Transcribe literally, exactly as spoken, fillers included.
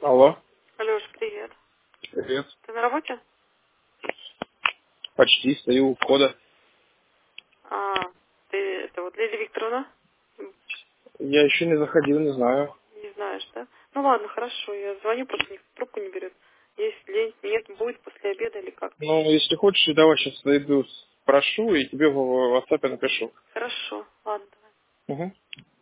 Алло. Алёш, привет. Привет. Ты на работе? Почти, стою у входа. А, ты, это вот Лилия Викторовна? М, Я еще не заходил, не знаю. Не знаешь, да? Ну ладно, хорошо, я звоню, просто никто трубку не берет. Если нет, будет после обеда или как? Ну, если хочешь, давай сейчас зайду, спрошу и тебе в WhatsApp напишу. Хорошо, ладно, давай. Угу.